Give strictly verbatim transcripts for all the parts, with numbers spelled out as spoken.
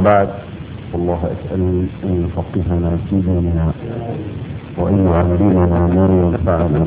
بعد، والله أسأل أن يفقهنا في ديننا وأن يعلمنا ما ينفعنا.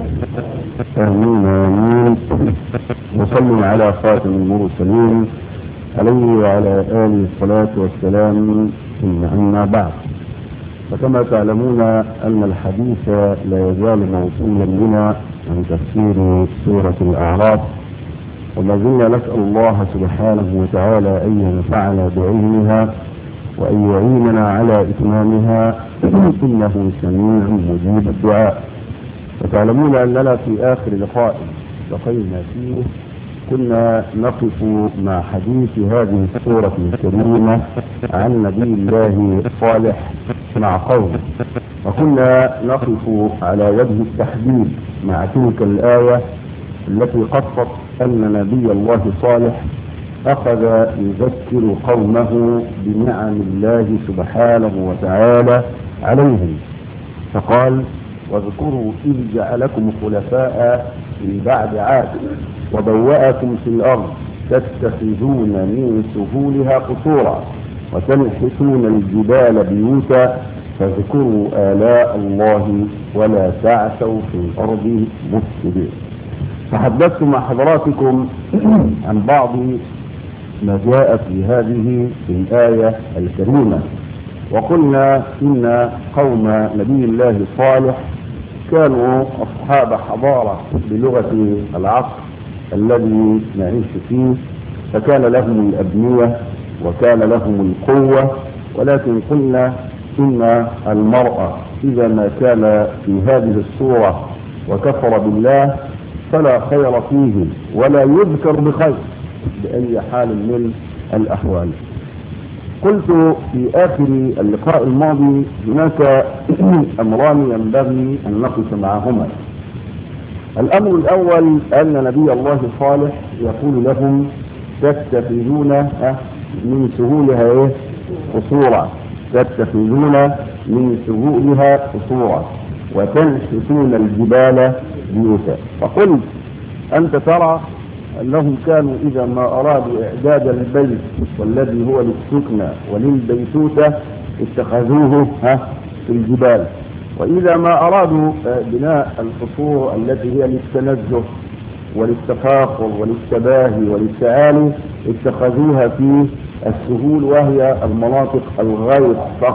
آمين آمين. وصلي على خاتم المرسلين عليه وعلى آله الصلاة والسلام. ثم أما بعد، فكما تعلمون أن الحديث لا يزال موصولا بنا عن تفسير سورة الأعراف، وما زلنا نسأل الله سبحانه وتعالى أن ينفعنا بعلمها وأن يعيننا على إتمامها، إنه سميع مجيب الدعاء. وتعلمون أننا في آخر لقاء لقينا فيه كنا نقف مع حديث هذه السورة الكريمة عن نبي الله صالح مع قوم، وكنا نقف على وجه التحديد مع تلك الآية التي قصت أن نبي الله صالح أخذ يذكر قومه بنعم الله سبحانه وتعالى عليهم، فقال: واذكروا إذ جعلكم خلفاء من بعد عاد وبوأكم في الأرض تتخذون من سهولها قصورا وتنحتون الجبال بيوتا فاذكروا آلاء الله ولا تعثوا في الأرض مفسدين. تحدثت مع حضراتكم عن بعض ما جاء في هذه الآية الكريمة، وقلنا إن قوم نبي الله صالح كانوا أصحاب حضارة بلغة العصر الذي نعيش فيه، فكان لهم الأبنية وكان لهم القوة، ولكن قلنا إن المرأة إذا ما كان في هذه الصورة وكفر بالله فلا خير فيه ولا يذكر بخير بأي حال من الأحوال. قلت في آخر اللقاء الماضي هناك أمران ينبغي أن نقف معهما. الأمر الأول أن نبي الله صالح يقول لهم: تتخذون من سهولها قصورا تتخذون من سهولها قصورا وتنحتون الجبال بيوتا. فقلت: أنت ترى أنهم كانوا إذا ما أرادوا إعداد البيت والذي هو للسكنى وللبيتوتة اتخذوه في الجبال، وإذا ما أرادوا بناء القصور التي هي للتنزه وللتفاخر وللتباهي وللتعالي اتخذوها في السهول، وهي المناطق الغير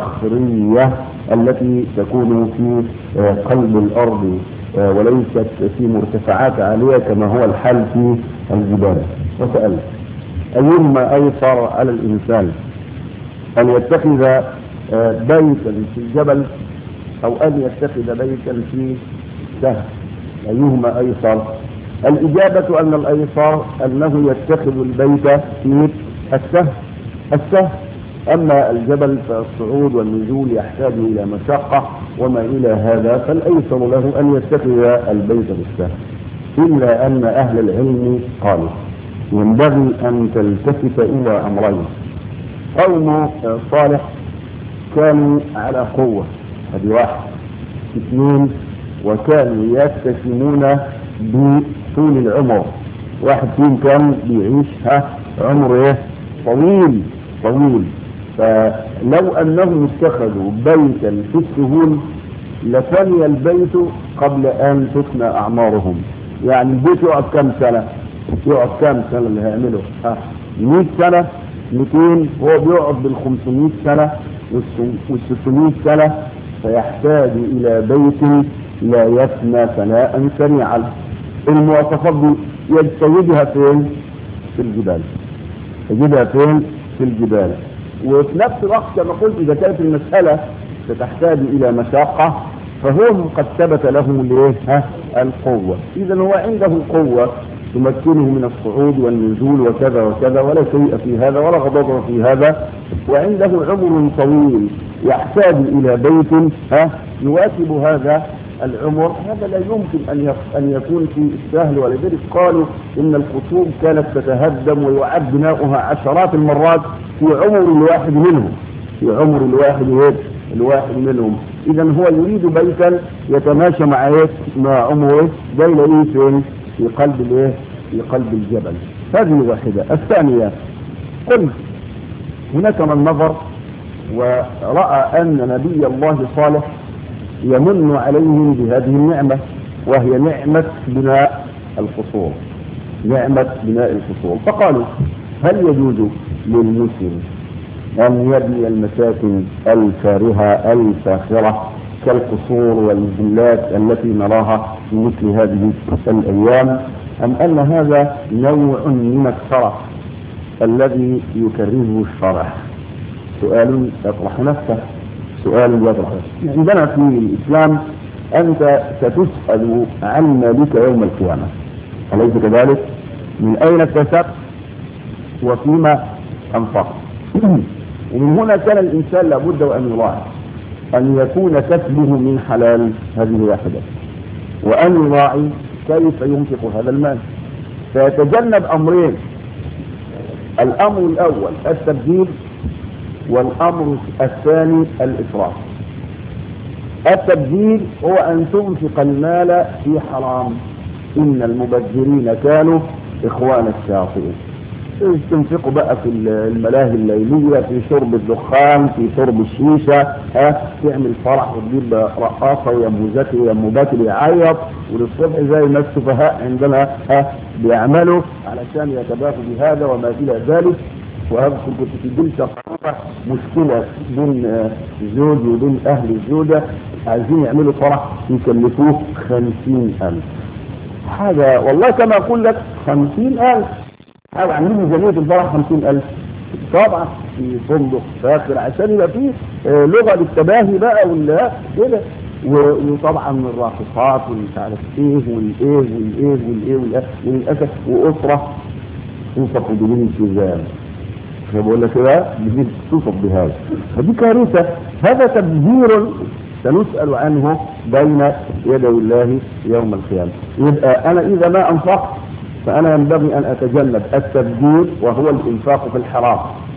صخرية التي تكون في قلب الأرض وليست في مرتفعات عالية كما هو الحال في الجبال. وسألت: أيهما أيسر على الإنسان، أن يتخذ بيتا في الجبل أو أن يتخذ بيتا في السهل؟ أيهما أيسر؟ الإجابة أن الأيسر أنه يتخذ البيت في السهل السهل أما الجبل فالصعود والنزول يحتاج إلى مشقة وما إلى هذا، فالأيسر له أن يتخذ البيت بالسهل. إلا أن أهل العلم قالوا ينبغي أن تلتفت إلى أمرين: قوم صالح كانوا على قوة، هذه واحد. اثنين، وكانوا يتسمون بطول العمر، واحد فيهم كان بيعيش عمره طويل طويل فلو أنهم اتخذوا بيتا في السهول لفني البيت قبل أن تفنى أعمارهم. يعني البيت يقعد كم سنة؟ يقعد كم سنة اللي هيعمله؟ ها مئة سنة، مئتين، هو بيقعد بالخمسمائة سنة والستمائة سنة، فيحتاج إلى بيت لا يفنى فناء سريعا. المواصفات دي يجتهدها فين؟ في الجبال. يجدها فين؟ في الجبال. وفي نفس الوقت كما قلت إذا كانت المسألة ستحتاج إلى مشاقة فهم قد ثبت لهم الايه؟ القوة. إذا هو عنده قوة تمكنه من الصعود والنزول وكذا وكذا، ولا شيء في هذا ولا غضب في هذا، وعنده عمر طويل يحتاج إلى بيت ها يواكب هذا العمر. هذا لا يمكن أن أن يكون في السهل، ولذلك قالوا إن القصور كانت تتهدم ويعاد بناؤها عشرات المرات في عمر الواحد منهم في عمر الواحد الواحد منهم. إذا هو يريد بيتا يتماشى مع ايه؟ مع عمره، ده يلاقيه فين؟ في قلب الايه؟ في قلب الجبل. هذه واحدة. الثانية، قلت هناك من نظر ورأى أن نبي الله صالح يمن عليهم بهذه النعمة، وهي نعمة بناء القصور، نعمة بناء القصور. فقالوا هل يجوز للمسلم أن يبني المساكن الفارهة الفاخرة كالقصور والفيلات التي نراها في مثل هذه الأيام، أم أن هذا نوع من الترف الذي يكرهه الشرع؟ سؤال يطرح نفسه، سؤال يطرح نفسه. عندنا في الإسلام أنت ستسأل عن مالك يوم القيامة، أليس كذلك؟ من أين اكتسبت وفيما أنفقت. ومن هنا كان الإنسان لابد وأن يراعي أن يكون كسبه من حلال، هذه واحدة، وأن يراعي كيف ينفق هذا المال، فيتجنب أمرين: الأمر الأول التبذير، والأمر الثاني الإسراف. التبذير هو أن تنفق المال في حرام، إن المبذرين كانوا إخوان الشياطين. تنفقوا بقى في الملاهي الليلية، في شرب الدخان، في شرب الشيشة، ها تعمل فرح وتجيب رقاصة ويم زكي ويم باكر يعيط، وللصبح زي ما السفهاء عندنا ها بيعملوا علشان يتباهوا بهذا وما إلى ذلك. وهذا كنت في جلسة مشكلة بين زوج وبين أهل الزوجة، عايزين يعملوا فرح يكلفوه خمسين ألف. حاجة والله كما أقول لك خمسين ألف، حاجة عاملين ميزانية الفرح خمسين ألف، طبعا في فندق فاخر عشان يبقى فيه لغة للتباهي بقى ولا كده، وطبعا الراقصات والمش عارف ايه والايه والايه والايه والايه، وللاسف واسره توصف بدون التزام. بقول لك بقى بتجيب توصف بهذا، فدي كارثه. هذا تبذير سنسأل عنه بين يدي الله يوم القيامة. يبقى أنا إذا ما أنفقت فأنا ينبغي أن أتجنب التبذير وهو الإنفاق في الحرام،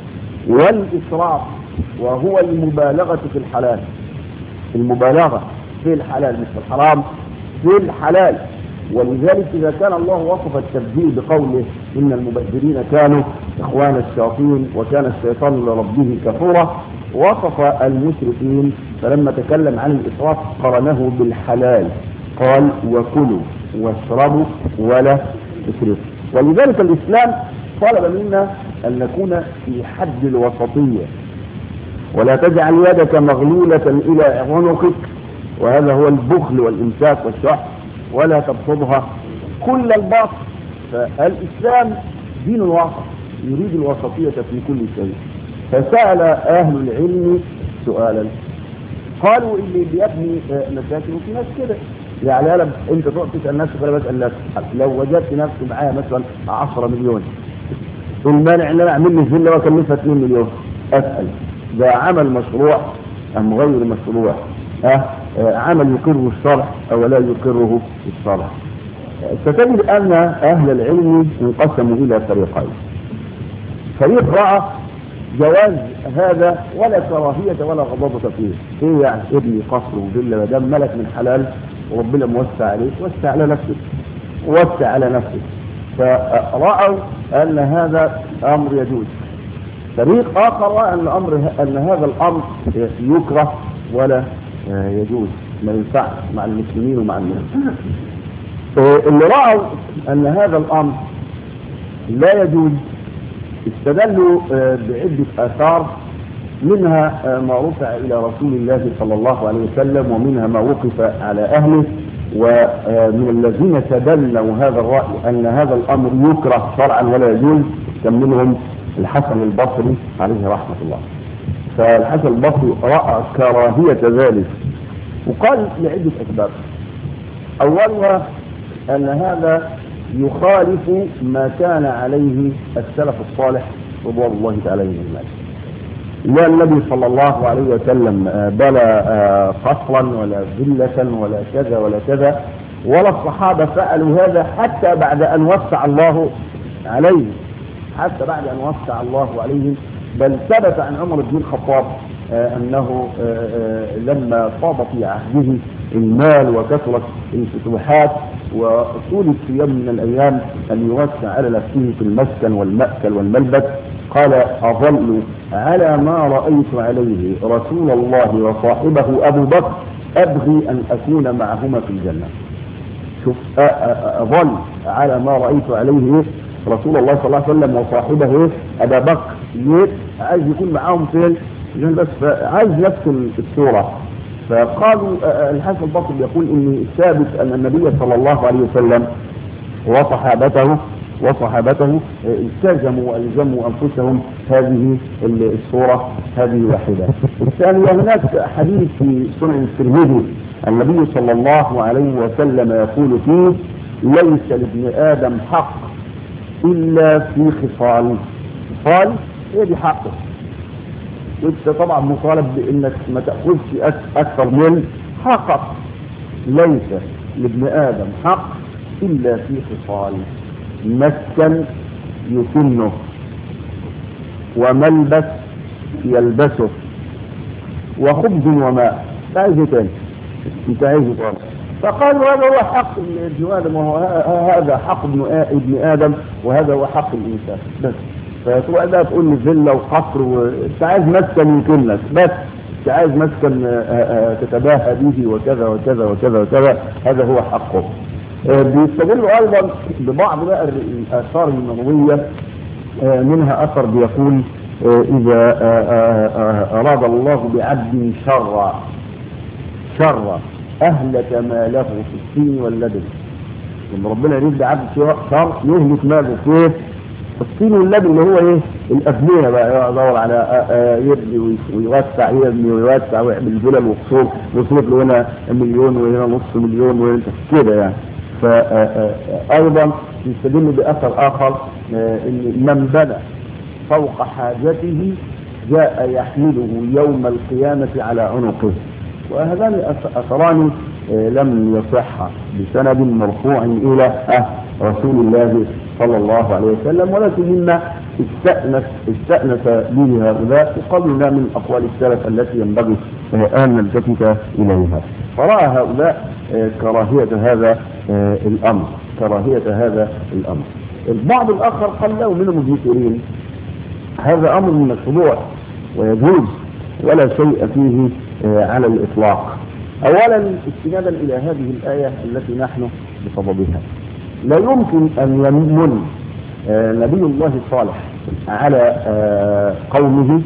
والإسراف وهو المبالغة في الحلال. المبالغة في الحلال مش في الحرام، في الحلال. ولذلك إذا كان الله وصف التبذير بقوله إن المبذرين كانوا إخوان الشياطين وكان الشيطان لربه كفورا، وصف المشركين فلما تكلم عن الإسراف قرنه بالحلال، قال وكلوا واشربوا ولا تسرفوا. ولذلك الإسلام طلب منا أن نكون في حد الوسطية، ولا تجعل يدك مغلولة إلى عنقك، وهذا هو البخل والإمساك والشح، ولا تبسطها كل البسط. فالإسلام دين الوسط، يريد الوسطية في كل شيء. فسأل أهل العلم سؤالا، قالوا اللي بيبني مساكن وفي ناس كده، يعني أنا أنت تقعد تسأل نفسك ولا بسأل نفسك، لو وجدت نفسي معايا مثلا عشرة مليون، المانع ان انا اعمل لي فيلا واكلفها اتنين مليون، اسال ده عمل مشروع ام غير مشروع؟ ها أه؟ عمل يقره الشرع او لا يقره الشرع؟ ستجد ان اهل العلم انقسموا الى فريقين. فريق راى جواز هذا ولا كراهيه ولا غضاضه فيه، ايه يعني ابني قصر وفيلا ما دام ملك من حلال وربنا موسع عليك، وسع على نفسك وسع على نفسك. فرأوا أن هذا أمر يجوز. فريق آخر رأى أن, أمر أن هذا الأمر يكره ولا يجوز، ما ينفعش مع المسلمين ومع الناس. اللي رأوا أن هذا الأمر لا يجوز استدلوا بعدة آثار، منها ما رفع إلى رسول الله صلى الله عليه وسلم، ومنها ما وقف على أهله. ومن الذين تبنوا هذا الرأي أن هذا الأمر يكره شرعا ولا يجوز كان منهم الحسن البصري عليه رحمة الله. فالحسن البصري رأى كراهية ذلك وقال لعدة أسباب. أولها أن هذا يخالف ما كان عليه السلف الصالح رضوان الله تعالى عليهم. لا النبي صلى الله عليه وسلم بنى قصرا ولا فيلة ولا كذا ولا كذا، ولا الصحابة فعلوا هذا حتى بعد أن وسع الله عليهم، حتى بعد أن وسع الله عليهم. بل ثبت عن عمر بن الخطاب أنه لما صاب في عهده المال وكثرت الفتوحات وطولت في يوم من الأيام أن يوسع على نفسه في المسكن والمأكل والملبس، قال أظل على ما رأيت عليه رسول الله وصاحبه أبو بكر أبغي أن أكون معهما في الجنة. شوف أظل على ما رأيت عليه رسول الله صلى الله عليه وسلم وصاحبه أبا بكر، عايز يكون معهم في الجنة، بس عايز نفس الصورة. فقالوا الحسن البصري يقول إن الثابت أن النبي صلى الله عليه وسلم وصحابته وصحابته التزموا والزموا انفسهم هذه الصوره هذه واحده. الثانيه هناك حديث في سنن الترمذي النبي صلى الله عليه وسلم يقول فيه: ليس لابن ادم حق الا في خصال. خصال هي دي حقه، انت طبعا مطالب بانك ما تاخذش اكثر من حقك. ليس لابن ادم حق الا في خصال: مسكن يكنه، وملبس يلبسه، وخبز وماء. انت عايز ايه تاني؟ انت عايز ايه تاني؟ فقالوا هذا هو حق الجواد، وهو هذا حق ابن ادم، وهذا هو حق الانسان بس. فتبقى ده تقول لي فيلا وقصر، وانت عايز مسكن يكنك بس، انت عايز مسكن تتباهى به وكذا وكذا وكذا وكذا، هذا هو حقه. بيستدلوا ايضا ببعض بقى الاثار النبويه، منها اثر بيقول: اذا اراد الله بعبد شرا شرا اهلك ماله في السن واللبن. لما ربنا يريد بعبد شر يهلك ماله في السن واللبن، اللي هو ايه؟ الابنيه بقى، يدور على يبني ويوسع، يبني ويوسع ويعمل فلل وقصور، ويصرف له هنا مليون وهنا نص مليون وهنا كده يعني. فأيضا يستدل بأثر آخر: إن من بنى فوق حاجته جاء يحمله يوم القيامة على عنقه. وهذان أثران لم يصح بسند مرفوع إلى رسول الله صلى الله عليه وسلم، ولكن مما استأنس استأنس به هؤلاء وقالوا من أقوال السلف التي ينبغي أن نلتفت إليها. فرأى هؤلاء كراهية هذا الأمر كراهية هذا الأمر. البعض الآخر قال له من المذكرين هذا أمر من المشروع ويجوز ولا شيء فيه على الإطلاق. أولا استنادا إلى هذه الآية التي نحن بصددها، لا يمكن أن يمن نبي الله صالح على قومه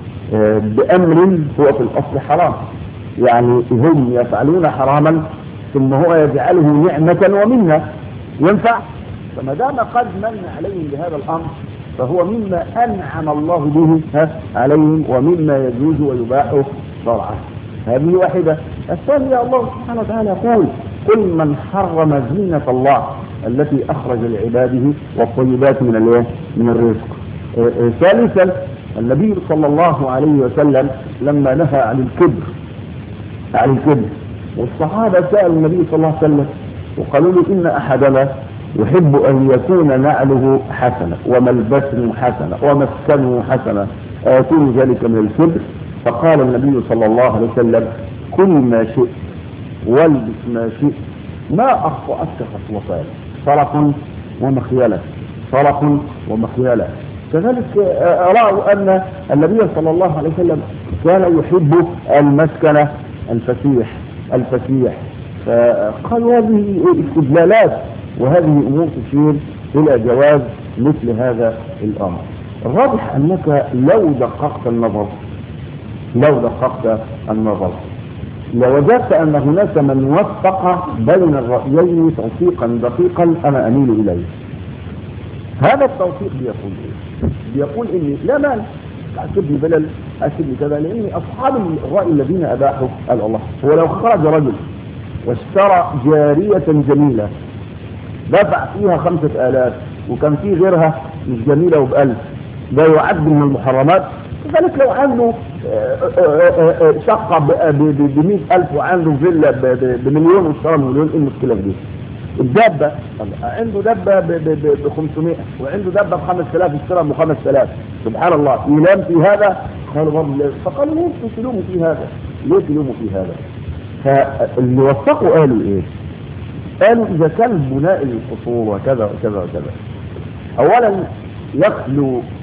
بأمر هو في الأصل حرام. يعني هم يفعلون حراما ثم هو يجعله نعمة ومنة، ينفع؟ فما دام قد من عليهم بهذا الأمر فهو مما أنعم الله به عليهم ومما يجوز ويباح شرعا. هذه واحدة. الثانية الله سبحانه وتعالى يقول: قل من حرم زينة الله التي أخرج لعباده والطيبات من الايه؟ من الرزق. ثالثا النبي صلى الله عليه وسلم لما نهى عن الكبر عن الكبر والصحابة سألوا النبي صلى الله عليه وسلم وقالوا له: إن أحدنا يحب أن يكون نعله حسنة وملبسه حسنة ومسكنه حسنة، أيكون ذلك من الكبر؟ فقال النبي صلى الله عليه وسلم: كل ما شئت والبس ما شئت ما أخطأتك خطوتان، صرف ومخيلة، صرف ومخيلة. كذلك رأوا أن النبي صلى الله عليه وسلم كان يحب المسكنة الفسيح الفسيح فقالوا هذه استدلالات وهذه أمور تشير إلى جواز مثل هذا الأمر. الراجح أنك لو دققت النظر لو دققت النظر لوجدت أن هناك من وفق بين الرأيين توفيقا دقيقا أنا أميل إليه. هذا التوفيق بيقول إيه؟ بيقول إني لا مانع أكتب بلل أكتب كذا، لأن أصحاب الرأي الذين أباحوا قال الله هو لو خرج رجل واشترى جارية جميلة دفع فيها خمسة آلاف وكان في غيرها مش جميلة وبألف، ده يعد من المحرمات. كذلك لو عنده شقة بمئة ألف وعنده فيلا بمليون واشترى مليون، ايه المشكلة دي؟ الدابة عنده دابة ب خمسمائة وعنده دابة ب خمسة آلاف اشترى ب خمسة آلاف، سبحان الله يلام في هذا؟ قالوا برضه. فقالوا ليه تلوموا في هذا؟ ليه تلوموا في هذا؟ فاللي وثقوا قالوا ايه؟ قالوا اذا كان بناء القصور وكذا وكذا وكذا، اولا يخلو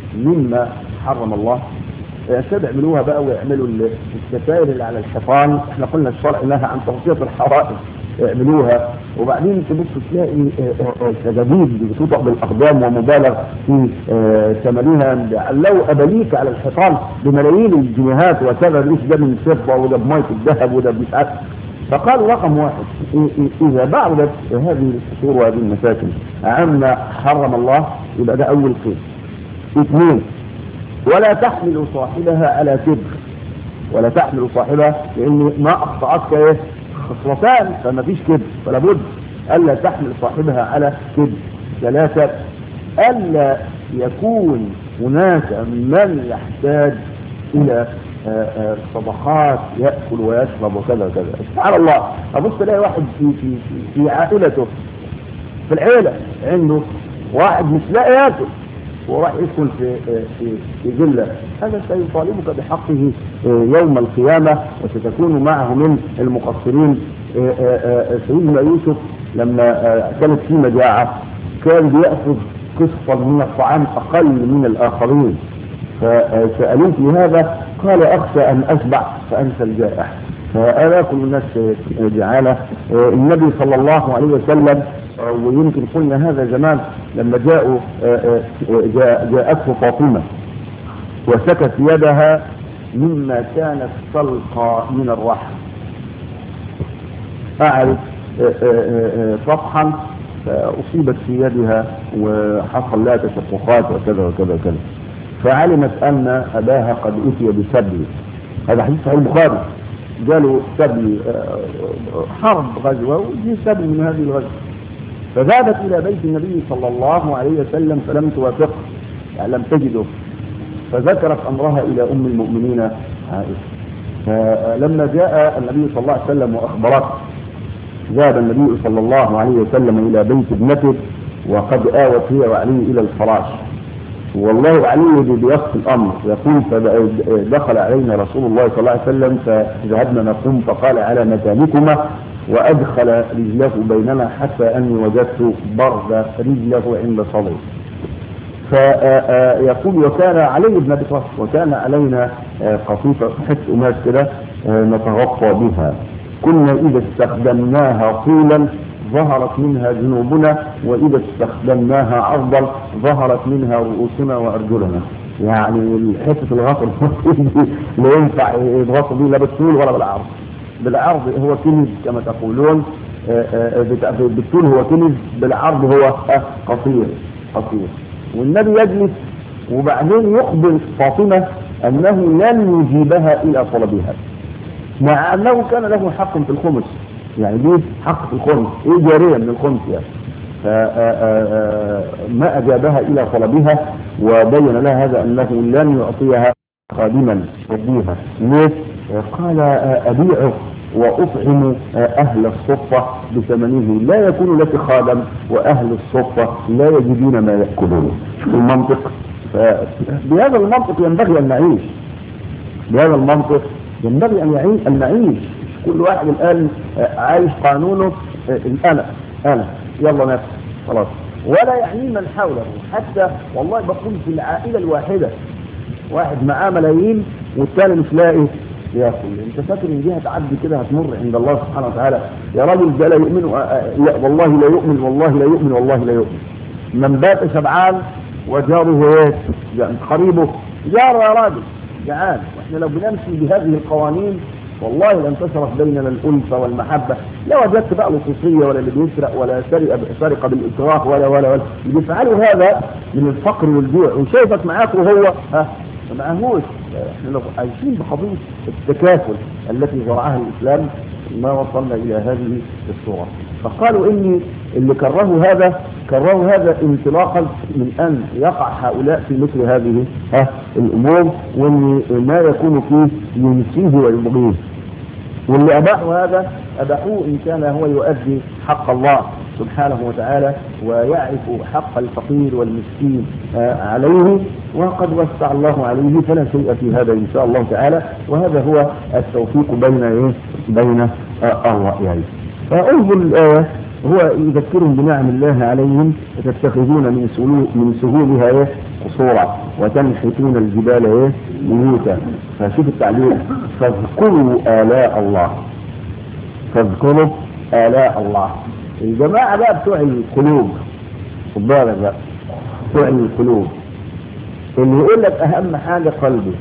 مما حرم الله يعتاد يعملوها بقى ويعملوا الستائر اللي على الحيطان. احنا قلنا الشرع نهى عن تغطية الحوائط، يعملوها. وبعدين تبص تلاقي سجاجيد بتوضع بالاقدام ومبالغ في ثمنها، لو اباليك على الحيطان بملايين الجنيهات وكذا، ليش ده من فضه وده بميه الذهب وده مش عارف. فقالوا رقم واحد، اذا بعدت هذه القصور وهذه المساكن عما حرم الله يبقى ده اول قيد. اثنين، ولا تحمل صاحبها على كبر، ولا تحمل صاحبها، لان ما اخطأتك ايه خصلتان فما فيش كبر، فلا بد الا تحمل صاحبها على كبر. ثلاثة، الا يكون هناك من يحتاج الى صدقات يأكل ويشرب وكذا وكذا. سبحان الله، ابص الاقي واحد في في في عائلته، في العيلة عنده واحد مش لاقي ياكل وراح يسكن في في في فيلا، هذا سيطالبك بحقه يوم القيامة وستكون معه من المقصرين. سيدنا يوسف لما كانت في مجاعة كان بيأخذ قسطا من الطعام أقل من الآخرين، فسألوه في هذا قال أخشى أن أشبع فأنسى الجائع، فأنا كل الناس جعانة. النبي صلى الله عليه وسلم، ويمكن قلنا هذا زمان لما جاءوا جاءته فاطمة وسكت يدها مما كانت تلقى من الرحم، أعرف صفحا فأصيبت في يدها وحصل لها تشققات وكذا وكذا وكذا، فعلمت أن أباها قد أتي بسبي. هذا حديث صحيح البخاري، جاله سبي حرب غزوة وجي سبي من هذه الغزوة، فذهبت إلى بيت النبي صلى الله عليه وسلم فلم توافقه، يعني لم تجده، فذكرت أمرها إلى أم المؤمنين عائشة. فلما جاء النبي صلى الله عليه وسلم وأخبرته، ذهب النبي صلى الله عليه وسلم إلى بيت ابنته وقد آوت هي وعلي إلى الفراش، والله علي بيصف الأمر يقول فدخل علينا رسول الله صلى الله عليه وسلم فذهبنا نقوم فقال على مكانكما، وأدخل رجله بيننا حتى أني وجدت برد رجله عند صدري. فيقول وكان علي بن أبي طالب وكان علينا قطيفة حتى أماس كده نتغطى بها، كنا إذا استخدمناها طولا ظهرت منها جنوبنا، وإذا استخدمناها عرضا ظهرت منها رؤوسنا وأرجلنا. يعني حتة الغطر لا ينفع يتغطى به لا بالطول ولا بالعرض. بالعرض هو كنز كما تقولون، بالطول هو كنز، بالعرض هو قصير قصير. والنبي يجلس وبعدين يخبر فاطمة أنه لن يجيبها إلى طلبها، مع أنه كان له حق في الخمس، يعني دي حق في الخمس، ايه جارية من الخمس يعني. فما أجابها إلى طلبها وبين لها هذا أنه لن يعطيها خادما يرضيها. ليه؟ قال أبيعه وأطعم أهل الصفة بثمنه، لا يكون لك خادم وأهل الصفة لا يجدون ما يأكلون. المنطق بهذا المنطق ينبغي أن نعيش، بهذا المنطق ينبغي أن يعيش أن نعيش. كل واحد الآن عايش قانونه الأنا أنا يلا نفسي خلاص، ولا يعني من حوله. حتى والله بقول في العائلة الواحدة واحد معاه ملايين والثاني مش لاقي ياكل، انت فاكر ان دي هتعدي كده هتمر عند الله سبحانه وتعالى؟ يا راجل ده لا يؤمن، لا والله لا يؤمن، والله لا يؤمن، والله لا يؤمن. من بات شبعان وجاره ايه؟ يعني قريبه جاره يا راجل جعان. واحنا لو بنمشي بهذه القوانين والله لانتشرت بيننا الألفة والمحبة. لا وجدت بقى لصوصية ولا اللي بيسرق ولا سرقة بالإكراه ولا ولا ولا اللي بيفعلوا هذا من الفقر والجوع، وشايفك معاك وهو ها معهوش. احنا لو عايشين بقضية التكافل التي زرعها الإسلام ما وصلنا إلى هذه الصورة. فقالوا إني اللي كرهوا هذا كرهوا هذا انطلاقا من أن يقع هؤلاء في مثل هذه ها الأمور، وإن ما يكون فيه ينسيه ويبغيه. واللي أباحوا هذا أباحوه إن كان هو يؤدي حق الله سبحانه وتعالى ويعرف حق الفقير والمسكين عليه، وقد وسع الله عليه فلا شيء في هذا إن شاء الله تعالى. وهذا هو التوفيق بين إيه؟ بين الرأيين. فأنظر الآية هو يذكرهم بنعم الله عليهم، فتتخذون من من سهولها قصورا وتنحتون الجبال ايه بيوتا. فشوف التعليق، فاذكروا آلاء الله، فاذكروا آلاء الله. الجماعة بقى بتوع القلوب، خد بالك بقى بتوع القلوب اللي يقول لك اهم حاجة قلبي.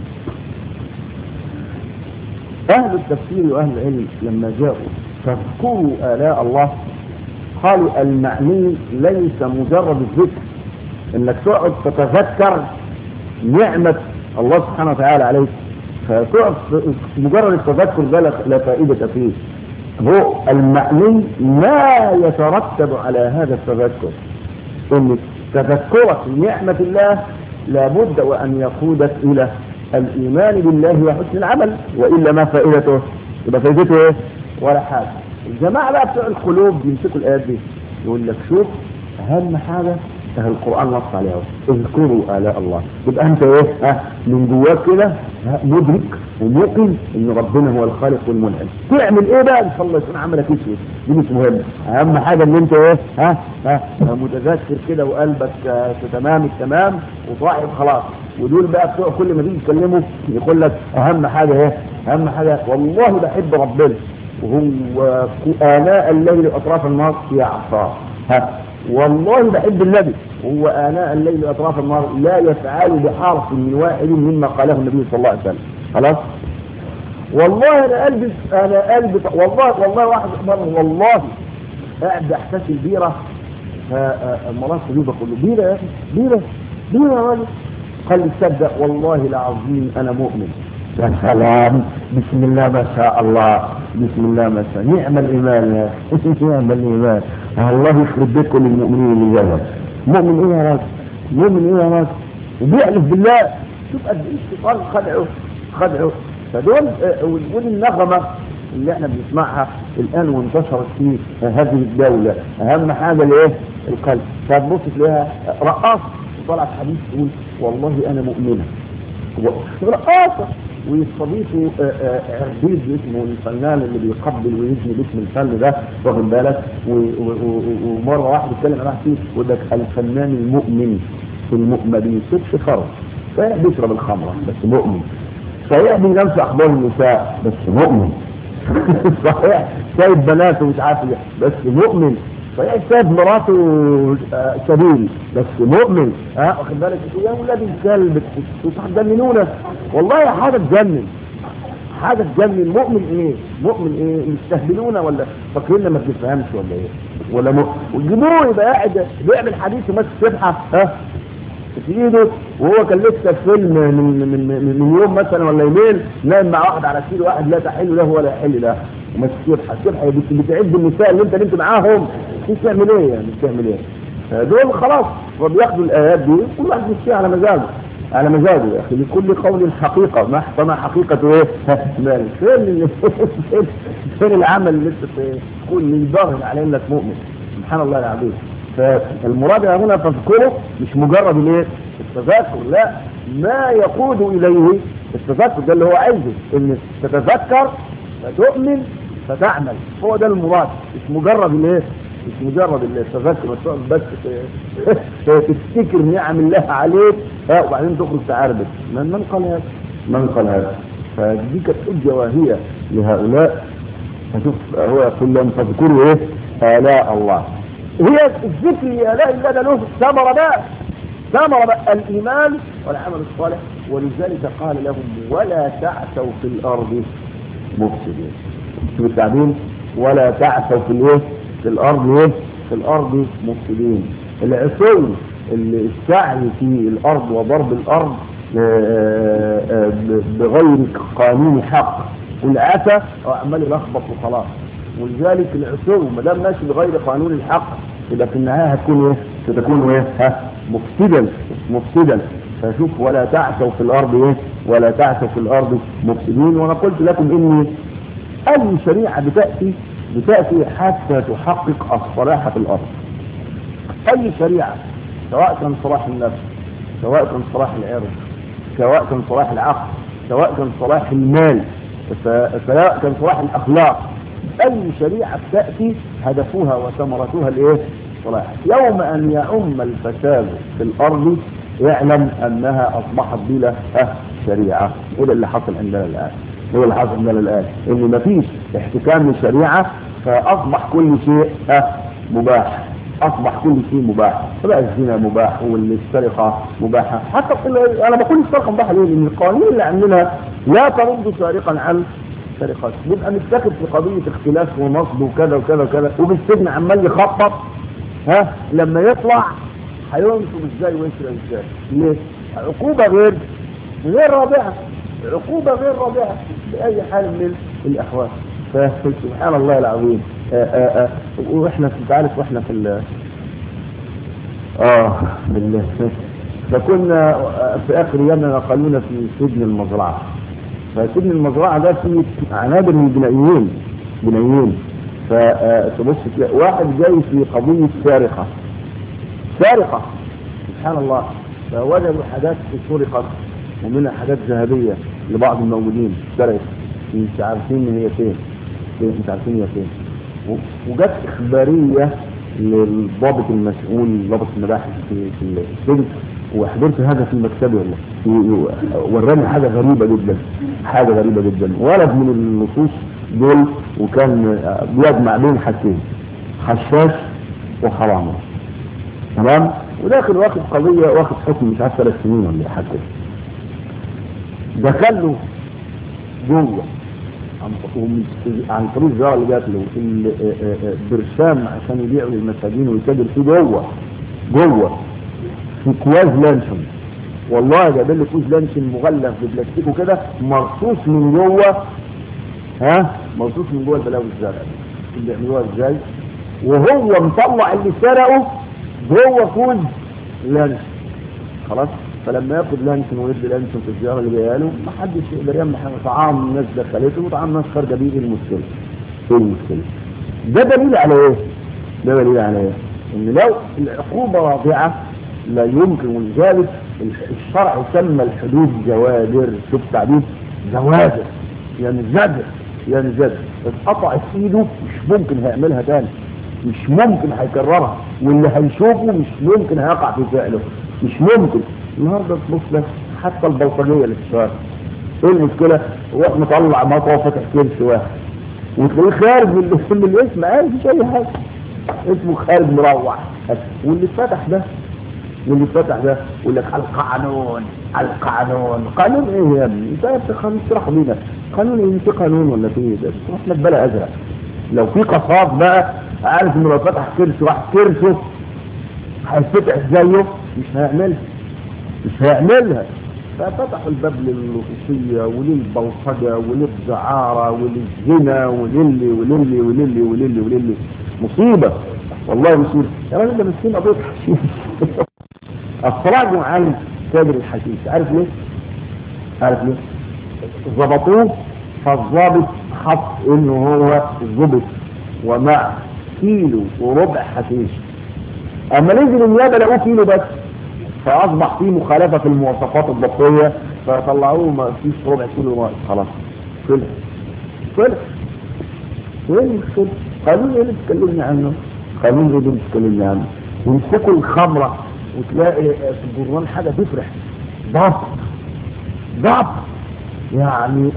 اهل التفسير واهل العلم لما جاءوا فاذكروا آلاء الله قالوا المعني ليس مجرد الذكر، انك تقعد تتذكر نعمة الله سبحانه وتعالى عليك، فتقعد مجرد التذكر ده لا فائدة فيه. هو المعني ما يترتب على هذا التذكر، ان تذكرك نعمة الله لابد وان يقودك الى الايمان بالله وحسن العمل، والا ما فائدته؟ يبقى فائدته ايه؟ ولا حاجة. الجماعة بقى بتوع القلوب بيمسكوا الايات دي يقول لك شوف اهم حاجة اهل القرآن نص عليها اذكروا آلاء الله. يبقى انت ايه ها من جواك كده مدرك وموقن ان ربنا هو الخالق والمنعم. تعمل ايه بقى ان شاء الله يكون عملك اسود، دي مش مهم. اهم حاجة ان انت ايه ها ها متذكر كده وقلبك آه تمام التمام وصاحب خلاص. ودول بقى بتوع كل ما تيجي تكلمه يقول لك اهم حاجة ايه، اهم حاجة والله بحب ربنا وهو آناء الليل اطراف النهار في عصار، ها والله بحب النبي هو آناء الليل أطراف النهار لا يفعل بحرف من واحد مما قاله النبي صلى الله عليه وسلم. خلاص والله أنا قلبي أنا قلبي والله والله واحد مرة والله قاعد أحتسي البيرة فالمرات دي بقول له بيرة يا أخي بيرة بيرة يا راجل. قال لي تصدق والله العظيم أنا مؤمن. يا سلام بسم الله ما شاء الله بسم الله ما شاء الله. نعم الإيمان يا أخي نعم الإيمان. الله يخرب بيت كل المؤمنين اللي جاوا. مؤمن ايه يا راجل؟ مؤمن ايه يا راجل؟ وبيحلف بالله. شوف قد ايه الشيطان خدعه خدعه. فدول ودي النغمه اللي احنا بنسمعها الان وانتشرت في هذه الدوله. اهم حاجه الايه؟ القلب. فتبص تلاقيها رقاصه طلعت حديث تقول والله انا مؤمنه. رقاصه ويستضيفوا عربيد اسمه الفنان اللي بيقبل ويجني باسم الفن ده واخد بالك. ومره واحد اتكلم معاه فيه يقول لك الفنان المؤمن المؤمن ما بيسيبش فرض، صحيح بيشرب الخمره بس مؤمن، صحيح بينام في اخبار النساء بس مؤمن صحيح سايب بناته مش عارف بس مؤمن، صحيح سايب مراته سبيل بس مؤمن. ها واخد بالك يا ولاد الكلب تجننونا والله حاجه تجنن حاجه تجنن. مؤمن ايه مؤمن ايه مستهبلونا ولا فاكريننا ما بنفهمش ولا ايه ولا مؤمن. ويجيبوه يبقى قاعد بيعمل حديث وماسك سبحه ها في ايده وهو كان لسه في فيلم من من من, من يوم مثلا ولا يومين نايم مع واحد على سرير واحد لا تحل له ولا يحل له وماسك سبحه. السبحه بتعد النساء اللي انت نمت معاهم تعمل ايه يعني تعمل ايه؟ دول خلاص وبياخدوا الايات دي كل واحد يمشيها على مزاجه على مزاجه يا اخي. لكل قول حقيقه ما فما حقيقه ايه؟ مال فين فين العمل اللي انت تكون من ظاهر على انك مؤمن. سبحان الله العظيم. فالمراد هنا تذكره مش مجرد الايه؟ التذكر، لا ما يقود اليه التذكر ده اللي هو عايزه ان تتذكر فتؤمن فتعمل. هو ده المراد مش مجرد الايه؟ مش مجرد التذكر بس تفتكر نعم الله عليك وبعدين تخرج تعارضك. من من قال هذا؟ من قال هذا؟ فدي كانت حجه واهيه لهؤلاء. فشوف هو يقول لهم تذكروا ايه؟ آلاء الله. هي الذكر يا آلاء الله ده له ثمره بقى ثمره بقى الايمان والعمل الصالح. ولذلك قال لهم ولا تعثوا في الارض مفسدين. شوف التعبير ولا تعثوا في الايه؟ في الارض ايه؟ في الارض مفسدين. العصي السعي في الارض وضرب الارض بغير قانون حق والعثى عمال يلخبط وخلاص. ولذلك العصي ما دام ماشي بغير قانون الحق يبقى في النهايه هتكون ايه؟ ستكون ايه؟ ها مفسدا مفسدا. فشوف ولا تعثوا في الارض ايه؟ ولا تعثوا في الارض مفسدين. وانا قلت لكم اني اي شريعه بتاتي بتأتي حتى تحقق الصلاح في الأرض. أي شريعة سواء كان صلاح النفس سواء كان صلاح العرض سواء كان صلاح العقل سواء كان صلاح المال سواء كان صلاح الأخلاق، أي شريعة تأتي هدفها وثمرتها الإيه؟ صلاح. يوم أن يعم الفساد في الأرض اعلم انها اصبحت بلا شريعة. وده اللي حصل عندنا الان، هو اللي حصل عندنا الان ان مفيش احتكام للشريعة، فاصبح كل شيء مباح، اصبح كل شيء مباح، فبقى الزنا مباح والسرقة مباحة. حتى انا بقول السرقة مباحة ليه؟ لان القوانين اللي عندنا لا ترد سارقا عن سرقات. نبقى نتاخد في قضية اختلاس ونصب وكذا وكذا وكذا، وبالسجن عمال يخطط، ها لما يطلع هينصب ازاي ويسرق ازاي؟ ليه؟ عقوبة غير غير رادعة، عقوبة غير رادعة بأي حال من الأحوال. فسبحان الله العظيم. آآ آآ واحنا في تعرف واحنا في ال اه بالله فكنا في اخر يومنا نقلونا في سجن المزرعة. فسجن المزرعة ده فيه عنابر من البنائيين بنائيين. فتبص واحد جاي في قضية سارقة سارقة سبحان الله، فوجدوا حاجات سرقت ومنها حاجات ذهبية لبعض الموجودين سرقت، مش عارفين هي فين، مش عارفين هي فين. وجت إخبارية للضابط المسؤول ضابط المباحث في في السجن، وحضرت هذا في مكتبي والله، وراني حاجة غريبة جدا، حاجة غريبة جدا. ولد من النصوص دول وكان بيجمع بين حاجتين، حشاش وحرامي، تمام؟ وداخل واخد قضية واخد حكم مش عارف ثلاث سنين ولا حاجة. دخله جوه عن طريق الزراعة اللي جات له البرشام عشان يبيعوا للمساجين ويتاجر فيه جوه جوه في كواز لانشون. والله جاب لي كوز لانشون مغلف ببلاستيك وكده مرصوص من جوه، ها مرصوص من جوه البلاوي الزرقاء اللي بيعملوها ازاي، وهو مطلع اللي سرقه جوه كوز لانشون. خلاص، فلما ياخد لانشون ويدي لانشون في الزياره اللي جايه له ما حدش يقدر يعمل حاجه. طعام الناس دخلته وطعام الناس خارجه بيه. ايه المشكله؟ ايه المشكله؟ ده دليل على ايه؟ ده دليل على ايه؟ ان لو العقوبه واضحه لا يمكن، ولذلك الشرع سمى الحدود جوادر. شوف تعبير جوادر يعني زجر، يعني زجر. اتقطعت ايده مش ممكن هيعملها تاني، مش ممكن هيكررها، واللي هيشوفه مش ممكن هيقع في فعله، مش ممكن. النهارده تبص لك حتى البلطجيه اللي في الشارع، ايه المشكله؟ واحد مطلع مطوه فاتح كرسي واحد وتلاقيه خارج من الاسم عادي، مش اي حاجه، اسمه خارج مروح. واللي فتح ده واللي فتح ده يقول لك القانون القانون قانون ايه يا ابني؟ انت بتشرح لنا قانون ايه؟ في قانون ولا في ايه؟ ده احنا في بلا ازرق. لو في قصاص بقى عارف انه لو فتح كرسي واحد كرسه هيفتح زيه، مش هيعملها مش هيعملها. ففتحوا الباب للخصوصية وللبلطجة وللدعارة وللزنا وللي وللي وللي وللي وللي مصيبة والله مصيبة. يا راجل ده مسكين قضية حشيش. التراجع عن تاجر الحشيش، عارف ليه؟ عارف ليه؟ ظبطوه، فالظابط حط انه هو ظبط ومع كيلو وربع حشيش. اما نزل النيابة لقوه كيلو بس، فاصبح فيه مخالفة في المواصفات الضبطية، فطلعوه ما فيش ربع كيلو ناقص. خلاص خلص خلص. ايه المشكلة؟ قانون ايه اللي بتكلمني عنه؟ قانون ايه اللي بتكلمني عنه؟ يمسكوا الخمرة وتلاقي في الجرنان حاجة تفرح، ضبط ضبط يعني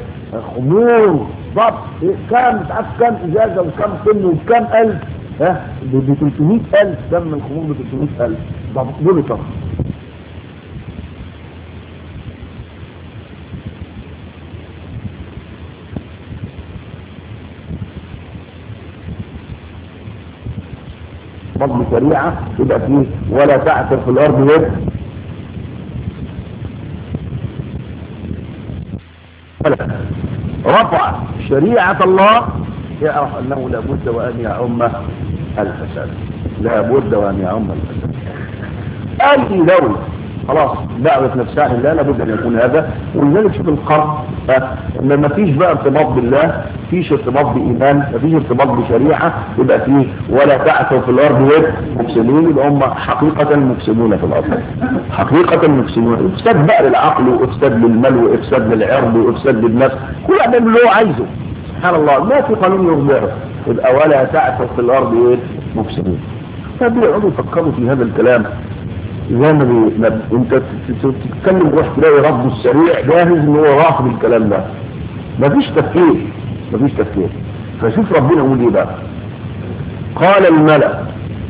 خمور ضبط، كام مش عارف كام ازازة وكام سن وكام الف، ها ب ثلاثمائة الف كم الخمور ب ثلاثمائة الف ضبط دول طبعا. فضل شريعة يبقى فيه ولا تعثر في الارض ليه؟ رفع شريعة الله يعرف انه لابد وان يعم الفساد، لابد وان يعم الفساد. اي دولة خلاص دعوة نفسها لا لابد ان يكون هذا. ولذلك شوف القرض ان ما فيش بقى ارتباط بالله، فيش ارتباط بايمان، ما فيش ارتباط بشريعة، يبقى فيه ولا تعثوا في الارض مفسدين. يبقى هم حقيقة مفسدون في الارض، حقيقة مفسدون. افساد بقى للعقل وافساد للمال وافساد للعرض وافساد للنفس، كل واحد اللي هو عايزه. سبحان الله ما في قانون يغيره. يبقى ولا تعثوا في الارض مفسدين. فبيقعدوا يفكروا في هذا الكلام زي ما, بي... ما ب... انت تتكلم روح تلاقي رده السريع جاهز ان هو رافض الكلام ده. مفيش تفكير مفيش تفكير. فشوف ربنا يقول ايه بقى. قال الملأ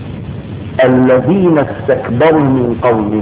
الذين استكبروا من قومه.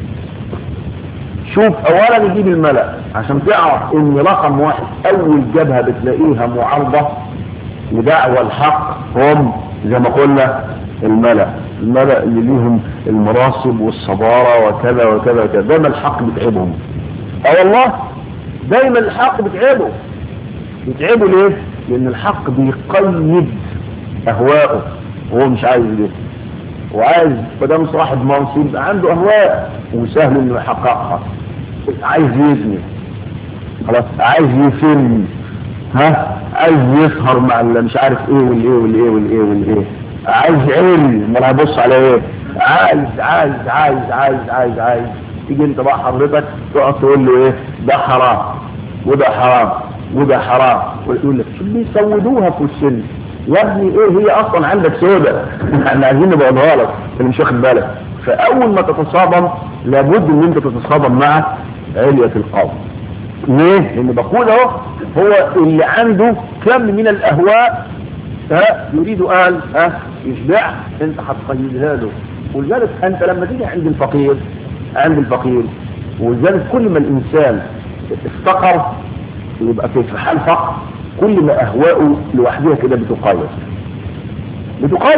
شوف اولا يجيب الملأ عشان تعرف ان رقم واحد اول جبهة بتلاقيها معارضة لدعوى الحق هم زي ما قلنا الملأ. الملأ اللي ليهم المراسب والصدارة وكذا وكذا وكذا. دايما الحق بتعبهم. اه والله دايما الحق بتعبه. بتعبه ليه؟ لان الحق بيقيد اهواءه وهو مش عايز ليه. وعايز مدام صاحب منصب عنده اهواء وسهل انه يحققها. عايز يزني خلاص، عايز يفل، ها عايز يسهر مع اللي مش عارف ايه والايه والايه والايه والايه، عايز علم ما هيبص على ايه، عايز عايز عايز عايز عايز عايز تيجي انت بقى حضرتك تقعد تقول له ايه ده حرام وده حرام وده حرام، ويقول لك شو بيسودوها في السن يا ابني ايه هي اصلا عندك سودة احنا عايزين نبقى لك اللي مش واخد بالك. فاول ما تتصادم لابد ان انت تتصادم مع علية القوم. ليه؟ لان بقول اهو هو اللي عنده كم من الاهواء ها يريد ان ها يشبع انت هتقيدها له. ولذلك انت لما تيجي عند الفقير عند الفقير ولذلك كل ما الانسان افتقر يبقى في حال فقر كل ما اهواؤه لوحدها كده بتقيد بتقيد.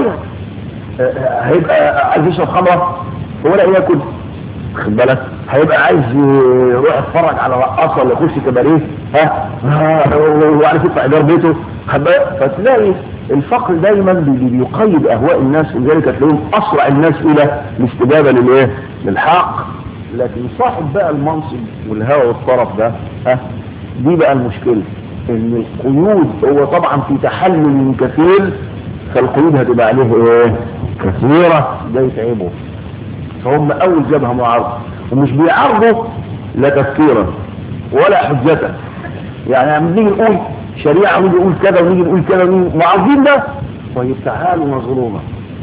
هيبقى عايز يشرب خمره هو لا ياكل خد بالك، هيبقى عايز يروح يتفرج على رقاصه ولا يخش كباريه ها وعارف يدفع ايجار بيته خد بالك. فتلاقي الفقر دايما بيقيد اهواء الناس ولذلك تلاقيهم اسرع الناس الى الاستجابه للايه؟ للحق. لكن صاحب بقى المنصب والهوى والطرف ده ها دي بقى المشكله ان القيود هو طبعا في تحلل كثير فالقيود هتبقى عليه ايه؟ كثيره ده يتعبه. فهم اول جبهه معارضه ومش بيعارضوا لا تفكيرا ولا حجه. يعني لما نيجي نقول شريعه ونيجي نقول كذا ونيجي نقول كذا معارضين ده طيب تعالوا نظرونا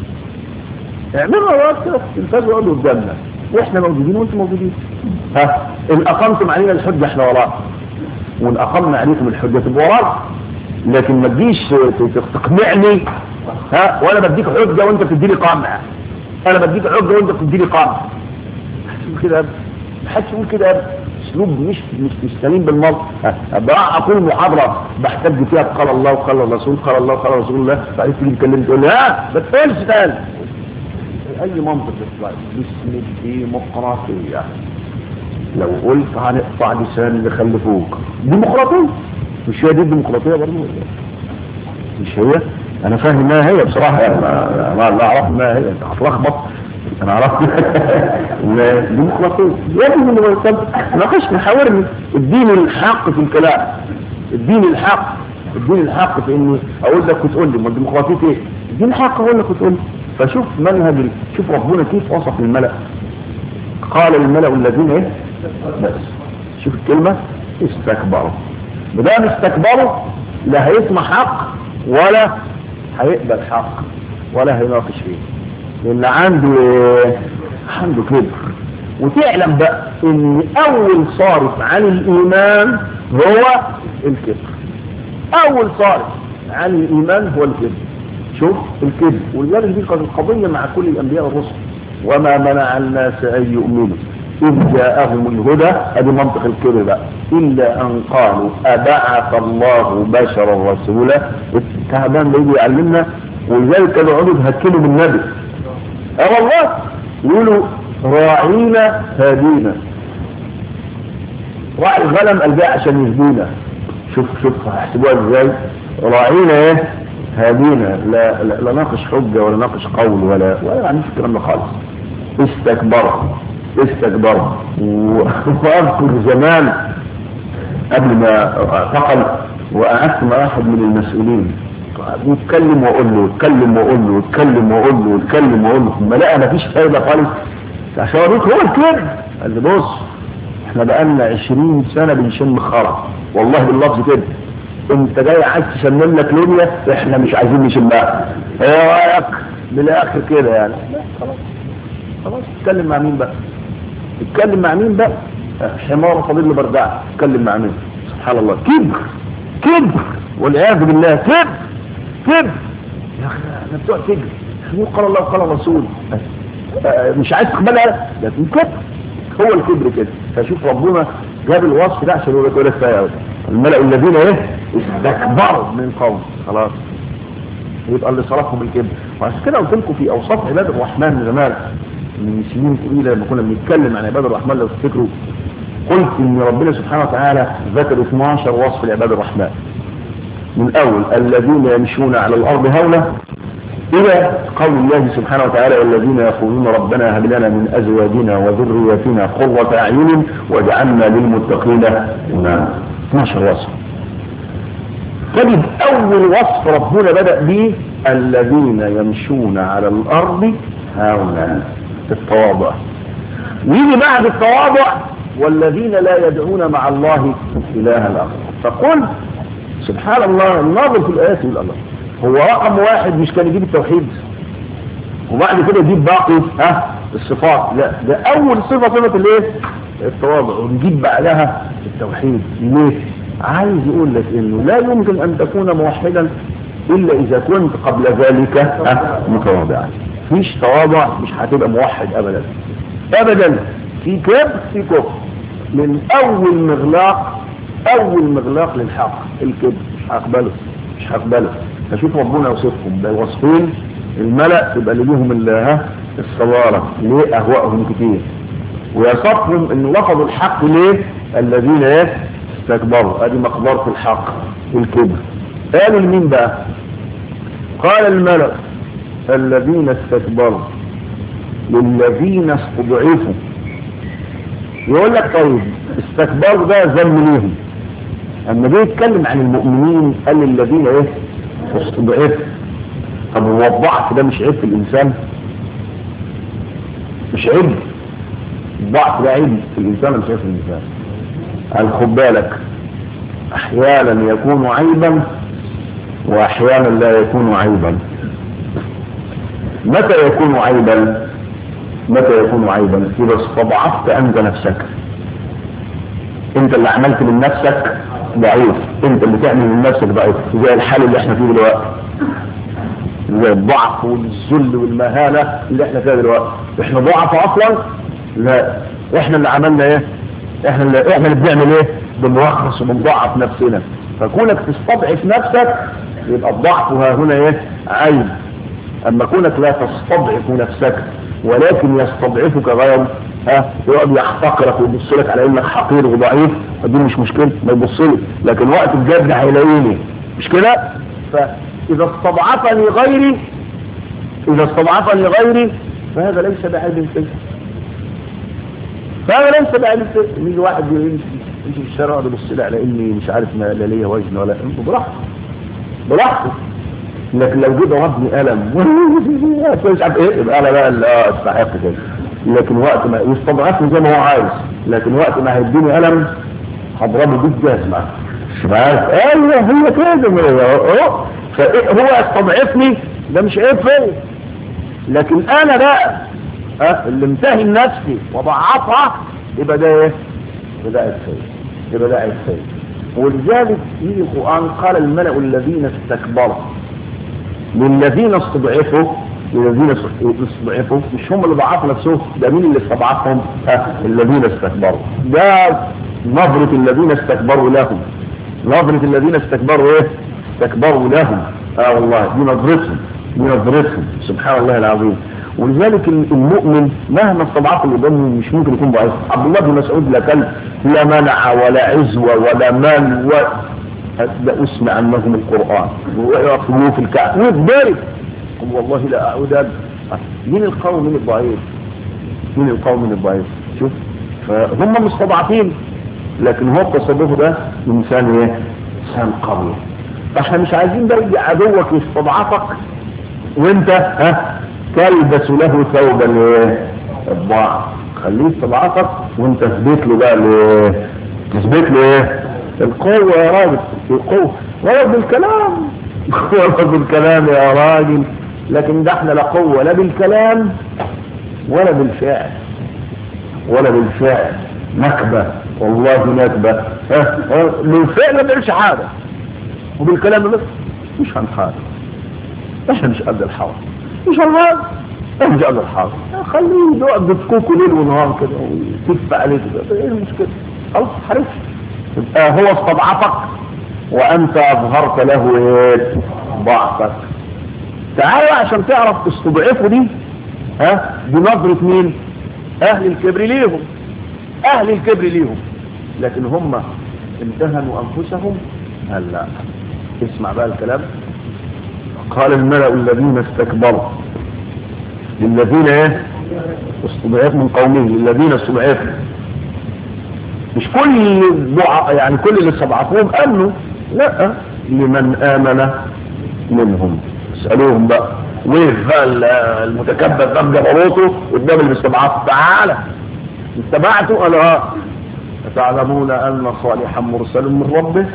اعملوا روايات كده في التلفاز وقعدوا قدامنا واحنا موجودين وانتم موجودين. ها ان اقمتم علينا الحجه احنا وراك وان اقمنا عليكم الحجه تبقى وراك. لكن ما تجيش تقنعني ها وانا بديك حجه وانت بتديني قمع. انا بديك حجه وانت بتديني قمع. كده ما حدش يقول كده اسلوب مش مش مستلين بالمنطق. بقى اقول محاضره بحتاج فيها قال الله وقال الرسول قال الله وقال رسول الله بعدين تيجي تكلمني تقول لي ها ما تقولش تاني اي منطق يطلع باسم الديمقراطيه. لو قلت هنقطع لسان اللي خلفوك ديمقراطيه مش هي دي الديمقراطيه برضه مش هي. انا فاهم ما هي بصراحه ما لا اعرف ما هي هتلخبط انا عرفت الديمقراطيه يا ابني لما ناقشنا حاورني الدين الحق في الكلام الدين الحق الدين الحق في اني اقول لك وتقول لي ما الديمقراطيه ايه الدين الحق اقول لك وتقول لي. فشوف منهج شوف ربنا كيف وصف الملأ. قال الملأ الذين ايه بس شوف الكلمه استكبروا. بدام استكبروا لا هيسمع حق ولا هيقبل حق ولا هيناقش فيه لان عنده عنده كبر. وتعلم بقى ان اول صارف عن الايمان هو الكبر. اول صارف عن الايمان هو الكبر. شوف الكبر. ولذلك دي كانت القضيه مع كل الانبياء والرسل وما منع الناس ان يؤمنوا إذ جاءهم الهدى ادي منطق الكبر بقى الا ان قالوا ابعث الله بشرا رسولا. التعبان ده يجي يعلمنا ولذلك كانوا يقعدوا يهكلوا بالنبي اه والله يقولوا راعينا هادينا راعي الغنم الجاء عشان يهدينا. شوف شوف هحسبوها ازاي راعينا ايه هادينا لا, لا, لا ناقش حجه ولا ناقش قول ولا ولا عنديش الكلام ده خالص. استكبروا استكبروا. واذكر زمان قبل ما اعتقل وقعدت مع واحد من المسؤولين واتكلم واقول له اتكلم واقول له اتكلم واقول له اتكلم واقول له ثم لقى مفيش فايده خالص عشان اوريك هو الكذب. قال لي بص احنا بقالنا عشرين سنه بنشم خرا والله باللفظ كده انت جاي عايز تشمم لك لونيا احنا مش عايزين نشمها ايه رايك من الاخر كده يعني خلاص خلاص تتكلم مع مين بقى؟ تتكلم مع مين بقى؟ حمار فضيل له برداع، تتكلم مع مين؟ سبحان الله، كبر كبر والعياذ بالله، كبر كبر يا اخي انا بتوع كبر، مو قال الله وقال الرسول مش عايز تقبلها، لكن كبر هو الكبر كده. فشوف ربنا جاب الوصف ده عشان يقول لك فيها الملأ الذين ايه استكبروا من قوم، خلاص يبقى اللي صرفهم الكبر. وعشان كده قلت لكم في اوصاف عباد الرحمن من زمان من سنين طويله لما كنا بنتكلم عن عباد الرحمن لو تفتكروا، قلت ان ربنا سبحانه وتعالى ذكر اثناشر وصف لعباد الرحمن، من اول الذين يمشون على الارض هونا الى قول الله سبحانه وتعالى والذين يقولون ربنا هب لنا من ازواجنا وذرياتنا قرة اعين واجعلنا للمتقين اماما. اثناشر وصف. تجد اول وصف ربنا بدأ به الذين يمشون على الارض هونا، التواضع، ويجي بعد التواضع والذين لا يدعون مع الله إلها آخر. فقل سبحان الله الناظر في الآيات يقول الله هو رقم واحد مش كان يجيب التوحيد وبعد كده يجيب باقي ها الصفات، لا ده أول صفة صفة الايه؟ التواضع، ونجيب بعدها التوحيد. ليه؟ عايز يقول لك انه لا يمكن ان تكون موحدا الا اذا كنت قبل ذلك ها متواضعا. مفيش تواضع مش هتبقى موحد ابدا ابدا. في كبر في كفر، من اول مغلاق اول مغلاق للحق الكبر، مش هقبله مش هقبله. فشوف ربنا يوصفهم بوصفين، الملأ يبقى لهم الله الصوارى ليه اهواءهم كتير، ويصفهم ان لفظوا الحق ليه الذين ايه استكبروا، ادي مقدار في الحق والكبر. قالوا لمين بقى؟ قال الملأ الذين استكبروا للذين استضعفوا. يقول لك طيب استكبروا ده ذم ليهم، اما جه يتكلم عن المؤمنين قال للذين ايه استضعفوا. طب هو الضعف ده مش عيب في الانسان؟ مش عيب؟ الضعف ده عيب في الانسان مش عيب في الانسان؟ قال خد بالك احيانا يكون عيبا واحيانا لا يكون عيبا. متى يكون عيبا؟ متى يكون عيبا؟ اذا استضعفت انت نفسك، انت اللي عملت من نفسك ضعيف، انت اللي تعمل من نفسك ضعيف، زي الحال اللي احنا فيه دلوقتي، زي الضعف والذل والمهانه اللي احنا فيها دلوقتي. احنا ضعف اصلا؟ لا، احنا اللي عملنا ايه؟ احنا اللي احنا اللي بنعمل ايه؟ بنرخص وبنضعف نفسنا. فكونك تستضعف نفسك يبقى الضعف ها هنا ايه؟ عيب. اما كونك لا تستضعف نفسك ولكن يستضعفك غير ها يقعد يحتقرك ويبص لك على انك حقير وضعيف، دي مش مشكله، ما يبص لي، لكن وقت الجد هيلاقيني، مش كده؟ فاذا استضعفني غيري اذا استضعفني غيري فهذا ليس بعيب فيه، فهذا ليس بعيب فيه. يجي واحد يمشي يمشي في الشارع يبص لي على اني مش عارف ما لا ليا وزن ولا انت، براحته براحته. لكن لو جه ضربني قلم مش عارف ايه يبقى انا بقى اللي اه استحق كده. لكن وقت ما يستضعفني زي ما هو عايز، لكن وقت ما هيديني قلم هضربه بالجزمه، مش عارف ايوه هي كده. فهو يستضعفني ده مش عيب فيا، لكن انا بقى ها اللي امتهن نفسي وضعفها يبقى ده ايه؟ يبقى ده عيب فيا، يبقى ده عيب فيا. ولذلك يجي القرآن قال الملأ الذين استكبروا للذين استضعفوا للذين استضعفوا، مش هم اللي ضعفوا نفسهم، ده مين اللي استضعفهم؟ ها الذين استكبروا. ده نظرة الذين استكبروا لهم، نظرة الذين استكبروا ايه؟ استكبروا لهم. اه والله دي نظرتهم، دي نظرتهم سبحان الله العظيم. ولذلك المؤمن مهما استضعف اللي قدامه مش ممكن يكون ضعيف. عبد الله بن مسعود لا كلب لا منع ولا عزوة ولا مال و ده اسمع عنهم القرآن ويقفلوه في الكعب ويتبارك والله لا أعود. مين القوم من الضعيف؟ مين القوم من الضعيف؟ شوف فهم مستضعفين، لكن هو التصرف ده إنسان ايه؟ إنسان قوي. فاحنا مش عايزين ده يجي عدوك يستضعفك وانت ها تلبس له ثوب الضعف، خليه يستضعفك وانت تثبت له بقى تثبت له ايه؟ القوة يا راجل، القوة غلط بالكلام غلط بالكلام يا راجل. لكن ده احنا لا قوة لا بالكلام ولا بالفعل ولا بالفعل نكبة، والله نكبة. ها ها بالفعل ما بيعملش حاجة، وبالكلام بس مش هنحاجة، احنا مش قد الحاجة، مش هنحاجة، احنا مش قد الحاجة، خليه يقعد بتكوكوا ليل ونهار كده ويتف عليك كده، ايه المشكلة؟ خلاص حرف. يبقى هو استضعفك وانت اظهرت له ايه؟ ضعفك. تعالى عشان تعرف استضعفوا دي، ها بنظرة مين؟ اهل الكبر ليهم، اهل الكبر ليهم، لكن هم امتهنوا انفسهم. هل لا؟ اسمع بقى الكلام. قال الملأ الذين استكبروا للذين ايه؟ استضعفوا من قومه، للذين استضعفوا، مش كل الدعاء يعني كل اللي استضعفوهم امنوا، لا، لمن امن منهم. اسالوهم بقى وين بقى المتكبر ده بجبروته قدام المستضعف؟ تعالى اتبعته. قال اه تعلمون ان صالحا مرسل من ربه.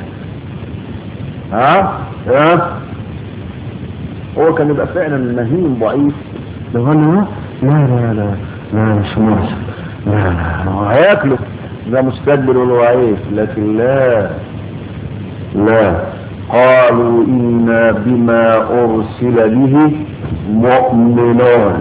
ها ها هو كان يبقى فعلا مهين ضعيف، لغنى لا لا لا لا مش مرسل، لا لا هو هياكله، ده مستكبر وضعيف. لكن لا لا، قالوا إنا بما أرسل به مؤمنون.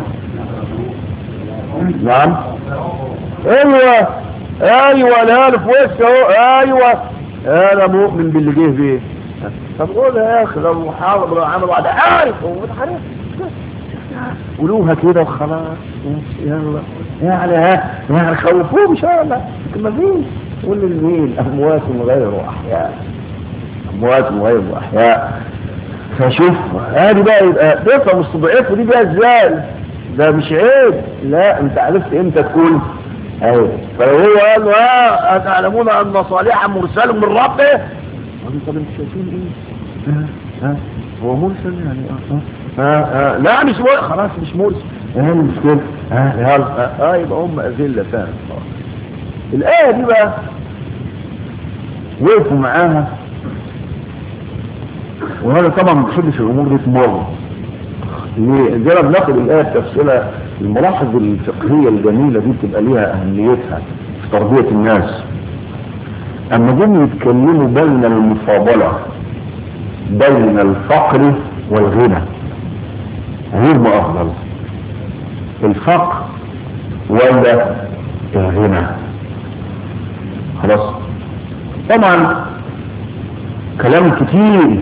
نعم ايوه ايوه الالف وش اهو، ايوه انا مؤمن باللي جه بيه. طب قول يا اخي لو محارب عمل واحد عارف هو عارف، قولوها كده وخلاص يلا يعني، ها يعني خوفوه ان شاء الله. لكن ما فيش، قول للمين اموات غير احياء، اموات غير احياء. فشوف ادي بقى يبقى تفهم مستضعفه دي بقى ازاي. ده مش عيب، لا انت عرفت امتى تكون عيب. فلو هو قال له ها اتعلمون ان صالحا مرسل من ربه، قالوا طب انتوا شايفين ايه؟ ها ها هو مرسل يعني اه ها ها لا مش مرسل، خلاص مش مرسل، ايه المشكله؟ ها يلا اه يبقى هم اذله فعلا. الايه دي بقى وقفوا معاها، وهذا طبعا ما بيحبش الامور دي تمر. ليه؟ زي ما بناخد الايه بتفسيرها، الملاحظ الفقهيه الجميله دي بتبقى ليها اهميتها في تربيه الناس. اما جم يتكلموا بين المفاضله بين الفقر والغنى، غير افضل الفقر ولا الغنى؟ خلاص طبعا كلام كتير،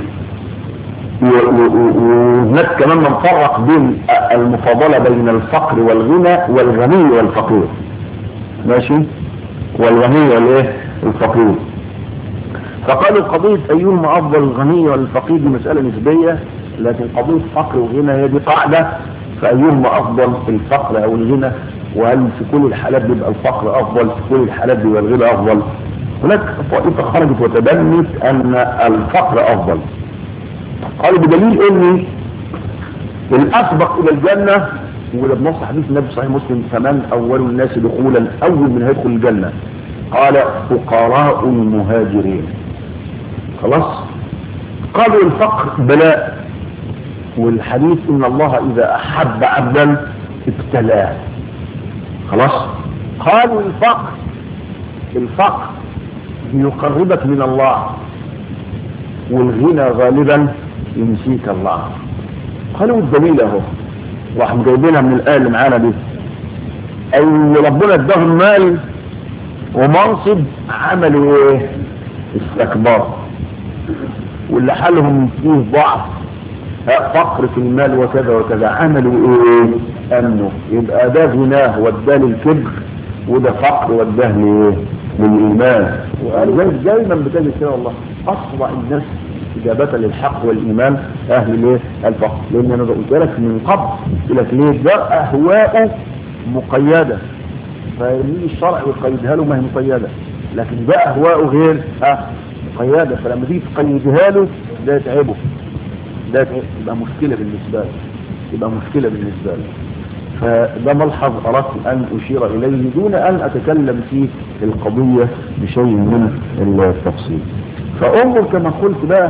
وهناك كمان نفرق بين المفاضله بين الفقر والغنى والغني والفقير، ماشي، والغني والايه الفقير. فقالوا قضيه ايهما افضل الغني والفقير دي مساله نسبيه، لكن قضيه فقر وغنى هي دي قاعده. فايهما افضل الفقر او الغنى؟ وهل في كل الحالات بيبقى الفقر افضل؟ في كل الحالات بيبقى الغنى افضل؟ هناك طائفه خرجت وتبنت ان الفقر افضل. قالوا بدليل ان الاسبق الى الجنه، وده بنص حديث النبي صحيح مسلم، فمن اول الناس دخولا، اول من هيدخل الجنه قال فقراء المهاجرين. خلاص قالوا الفقر بلاء، والحديث ان الله اذا احب عبدا ابتلاه. خلاص قالوا الفقر الفقر يقربك من الله، والغنى غالبا ينسيك الله. قالوا الدليل اهو، راح جايبينها من الايه اللي معانا دي، اي ربنا اداهم مال ومنصب عملوا ايه؟ استكبار. واللي حالهم فيه ضعف، فقر في المال وكذا وكذا، عملوا ايه؟ امنوا. يبقى ده غناه واداه للكبر، وده فقر واداه لايه؟ للايمان. وقالوا دايما بتجد كده والله اسرع الناس اجابه للحق والايمان اهل الايه؟ الفقر. لان انا قلت لك من قبل، قلت لك ليه؟ ده اهواءه مقيده، فيجي الشرع ويقيدها له ما هي مقيده، لكن ده اهواءه غير ها مقيده. فلما تيجي تقيدها له ده يتعبه، ده يبقى مشكله بالنسبه له، يبقى مشكله بالنسبه له. فده ملحظ اردت ان اشير اليه دون ان اتكلم في القضيه بشيء من التفصيل. فانظر كما قلت بقى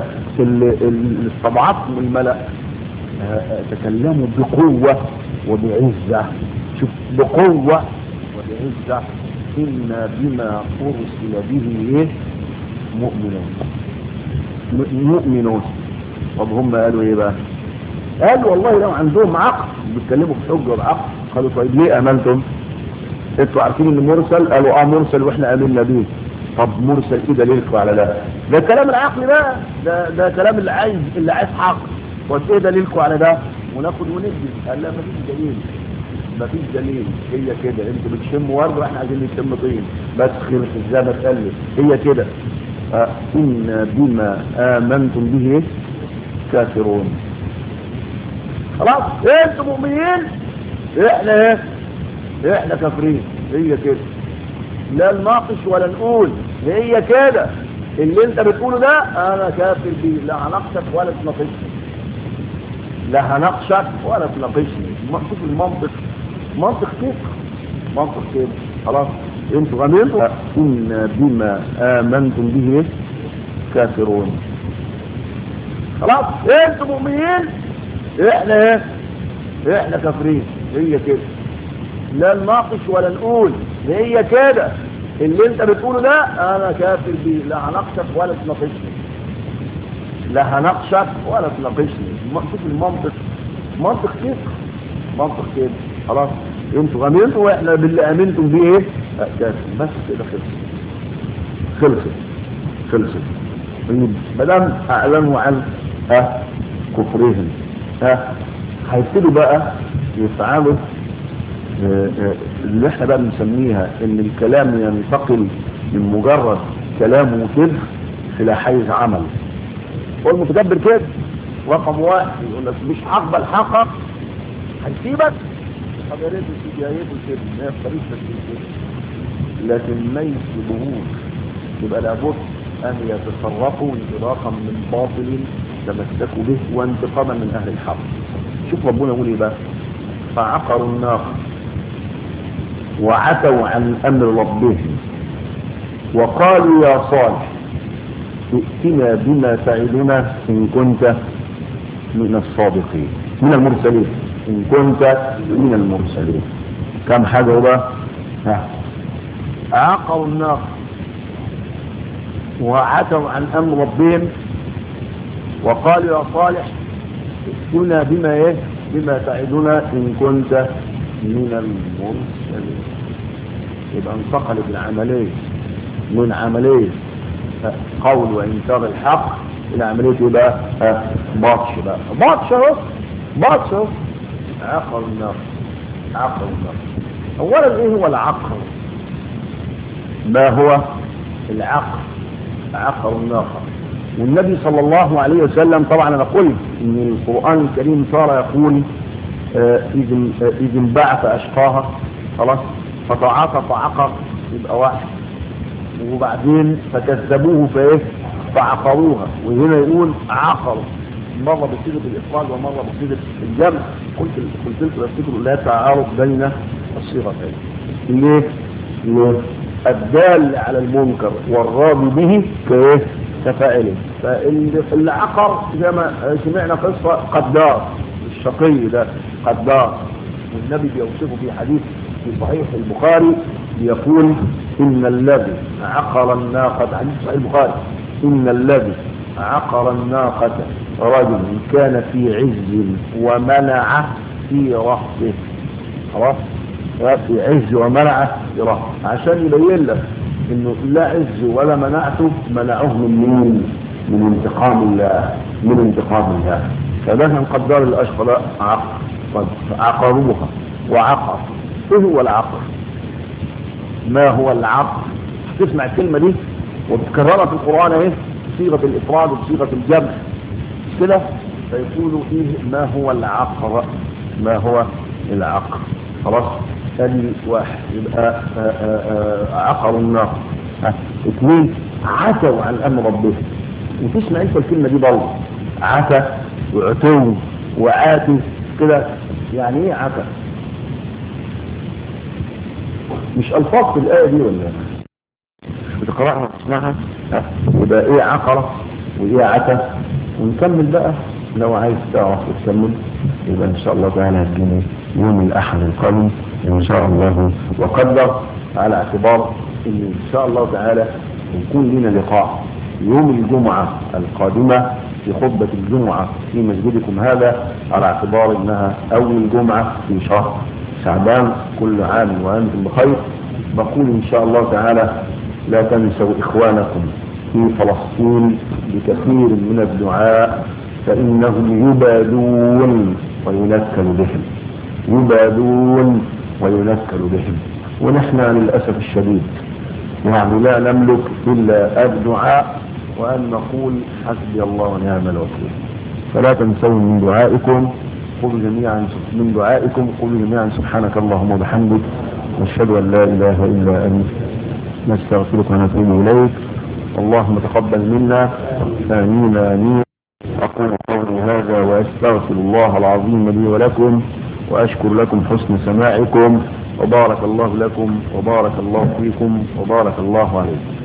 استضعفهم الملأ، تكلموا بقوه وبعزه شوف بقوة والعزة إنا بما أرسل به إيه مؤمنون مؤمنون. طب هم قالوا إيه بقى؟ قالوا والله لو عندهم عقل بيتكلموا بحجة وبعقل. قالوا طيب ليه آمنتم؟ انتوا عارفين ان مرسل؟ قالوا اه مرسل واحنا آمنا بيه. طب مرسل ايه دليلكم على ده؟ ده كلام العقل بقى، ده ده كلام اللي عايز اللي عايز حق. وايه دليلكم على ده؟ وناخد وندي. قال لا مفيش دليل، مفيش دليل، هي كده. انتوا بتشموا ورد واحنا عايزين نشم طين بس. خلص زي ما اتقال هي كده. آه إن بما آمنتم به كافرون. خلاص انتوا مؤمنين احنا ايه؟ احنا كافرين. هي كده، لا نناقش ولا نقول، هي كده. اللي انت بتقوله ده انا كافر بيه، لا هناقشك ولا تناقشني، لا هناقشك ولا تناقشني. شوف المنطق، منطق كده، منطق كده. خلاص انتوا امنتوا ان بما امنتم به كافرون. خلاص انتوا مؤمنين احنا ايه؟ احنا كافرين. هي كده، لا نناقش ولا نقول، هي كده. اللي انت بتقوله ده انا كافر بيه، لا هناقشك ولا تناقشني، لا هناقشك ولا تناقشني. شوف المنطق، منطق كده، منطق كده. خلاص انتوا امنتوا واحنا باللي امنتم بيه ايه؟ كافر. بس كده خلص، خلصت خلصت. ما دام اعلنوا عن اه كفرهم اه هيبتدوا بقى يفعلوا اللي احنا بقى بنسميها ان الكلام ينتقل من مجرد كلام وكده الى حيز عمل. والمتكبر كده رقم واحد يقول لك مش هقبل حقك هيسيبك. طب يا ريت يسيب، يا ريت يسيب، ما يفتريش بس. لكن ما يسيبوهوش، يبقى لابد ان يتصرفوا انطلاقا من باطل تمسكوا به وانتقاما من اهل الحق. شوف ربنا يقول ايه بقى؟ فعقروا الناقه وعتوا عن امر ربهم وقالوا يا صالح ائتنا بما تعدنا ان كنت من الصادقين، من المرسلين، ان كنت من المرسلين. كم حاجه بقى؟ ها عقروا الناقه وعتوا عن امر ربهم وقالوا يا صالح ائتنا بما ايه؟ بما تعدنا ان كنت من المرسلين. يبقى انتقلت العمليه من عمليه قول وانكار الحق الى عمليه يبقى باطش بقى. باطش اهو، باطش اهو. عقر النار، عقر النار. اولا ايه هو العقر؟ ما هو العقر؟ عقر الناقه. والنبي صلى الله عليه وسلم طبعا انا قلت ان القران الكريم صار يقول إذ إذ انبعث أشقاها، خلاص، فتعاطى فعقر، يبقى واحد. وبعدين فكذبوه فإيه؟ فعقروها. وهنا يقول عقروا، مرة بصيغة الإفراد ومرة بصيغة الجمع. قلت قلت لكم افتكروا لا تعارض بين الصيغتين. ليه؟ ليه؟ الدال على المنكر والراضي به كإيه؟ كفاعله. فاللي عقر زي ما سمعنا قصة قدار الشقي ده، قدار. والنبي بيوصفه في حديث في صحيح البخاري بيقول إن الذي عقر الناقة، حديث صحيح البخاري، إن الذي عقر الناقة رجل كان في عز ومنع في رهطه. خلاص، في عز ومنع في رهطه، عشان يبين لك انه لا عز ولا منعته، منعه من مين؟ من انتقام الله، من انتقام الله. فده كان قدار الاشقى عقر، عقروها وعقر. ايه هو العقر؟ ما هو العقر؟ تسمع الكلمه دي وتكررها في القران اهي بصيغه الافراد وبصيغه الجمع كده، فيقولوا ايه ما هو العقر؟ ما هو العقر؟ خلاص، ادي واحد. يبقى عقروا الناقه. اثنين عتوا عن امر ربهم. وتسمع انت الكلمه دي برضه، عتى وعتو وعاتوا كده. يعني ايه عتى؟ مش الفاظ في الايه دي ولا بتقراها وتسمعها؟ يبقى ايه عقره وايه عتى. ونكمل بقى لو عايز تعرف تكمل، يبقى ان شاء الله تعالى هتجيني يوم الاحد القادم إن شاء الله وقدر، على اعتبار ان ان شاء الله تعالى يكون لنا لقاء يوم الجمعة القادمة في خطبة الجمعة في مسجدكم هذا، على اعتبار انها اول جمعة في شهر شعبان، كل عام وانتم بخير. بقول ان شاء الله تعالى لا تنسوا اخوانكم في فلسطين بكثير من الدعاء، فانهم يبادون وينكل بهم، يبادون وينكل بهم، ونحن للأسف الشديد يعني لا نملك إلا الدعاء وأن نقول حسبي الله ونعم الوكيل. فلا تنسوا من دعائكم، قولوا جميعا من دعائكم قولوا جميعا سبحانك اللهم وبحمدك، نشهد أن لا إله إلا أنت، نستغفرك ونتوب إليك، اللهم تقبل منا، آمين آمين. أقول قولي هذا وأستغفر الله العظيم لي ولكم، وأشكر لكم حسن سماعكم، وبارك الله لكم وبارك الله فيكم وبارك الله عليكم.